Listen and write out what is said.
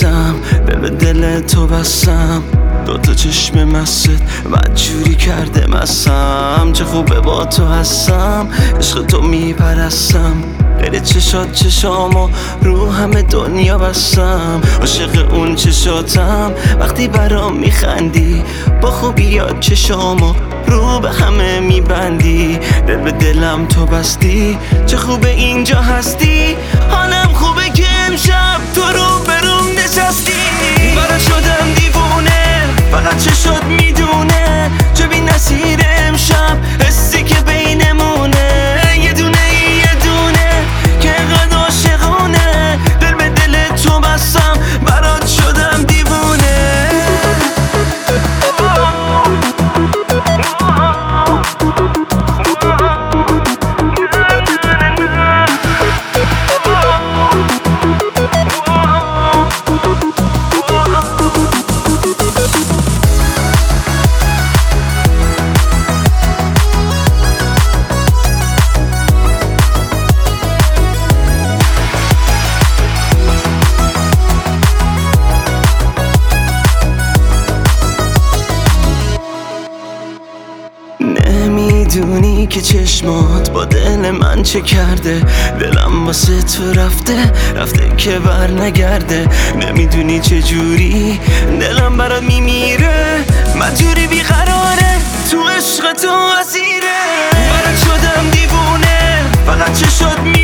نفسم، دل به دل تو بستم، دوتا چشم مست بدجوری کرده مستم. چه خوبه با تو هستم، عشق تو میپرستم، غیر چشات چشامو رو همه دنیا بستم. عاشق اون چشاتم وقتی برام میخندی، با خوبیات چشامو رو به همه میبندی. دل به دلم تو بستی، چه خوبه اینجا هستی. حالم خوبه که امشب تو رو بروم نشستی. برات شدم دیوونه، فقط چشات میدونه، چه بی نصیر امشب حسی که بینمونه. یه دونه که انقدر عاشقونه، دل به دل تو بستم، برات شدم دیوونه. نمیدونی که چشمات با دل من چه کرده، دلم واسه تو رفته که بر نگرده. نمیدونی چه جوری دلم برات میمیره، مجبوری بیقراره، تو عشق تو اسیره. برات شدم دیوونه، فقط چشات